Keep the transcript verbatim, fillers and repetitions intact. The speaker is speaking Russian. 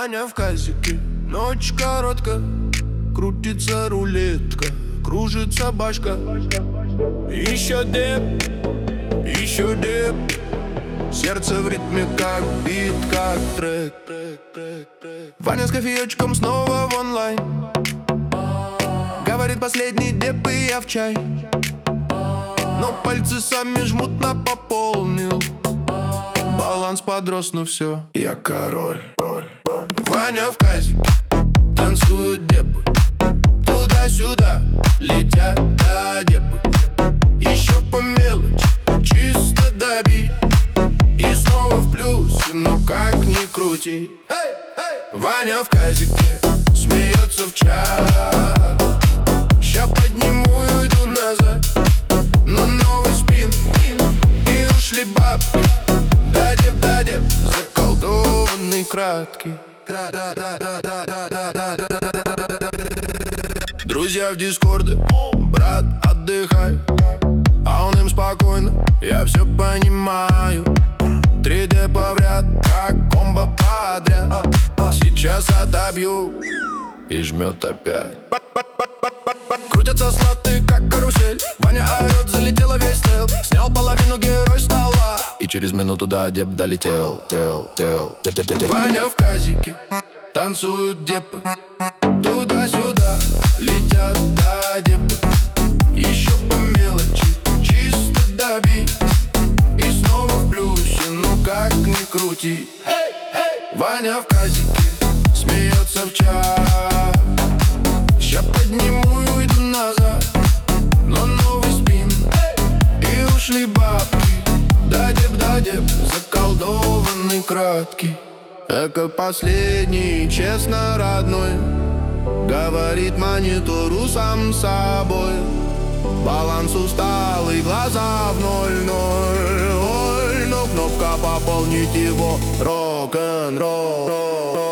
Ваня в казике, ночь короткая, крутится рулетка, кружится башка. Еще деп, еще деп, сердце в ритме как бит, как трек. Ваня с кофеечком снова в онлайн, говорит последний деп и я в чай. Но пальцы сами жмут на пополнил, баланс подрос, ну все, я король. Ваня в казике, танцуют депы, туда-сюда летят до депы. Еще по мелочи, чисто добить, и снова в плюсе, ну как ни крути. Ваня в казике, смеется в чат. Ща подниму и уйду назад, но новый спин, и ушли бабки. Да-деп, да-деп, заколдованный краткий. Друзья в дискорде, брат, отдыхай, а он им спокойно, я все понимаю. Три депа в ряд, как комбо подряд. Сейчас отобью и жмет опять. Крутятся слоты, как карусель. Ваня орет, залетела весь тел. Снял половину, герой стола, и через минуту до деп долетел. Тел, тел, тел, тел, тел. Ваня в казике, танцуют депы, туда-сюда летят до депы. Еще по мелочи, чисто добить, и снова в плюсе, ну как ни крути. Ваня в казике, смеется в чат. Ща подниму и уйду назад, но новый спин, и ушли бабки. Да-деп, да-деп, заколдованный краткий. Эко последний, честно родной, говорит монитору сам собой. Баланс усталый, глаза в ноль-ноль. Ой, но кнопка пополнить его рок-н-ролл.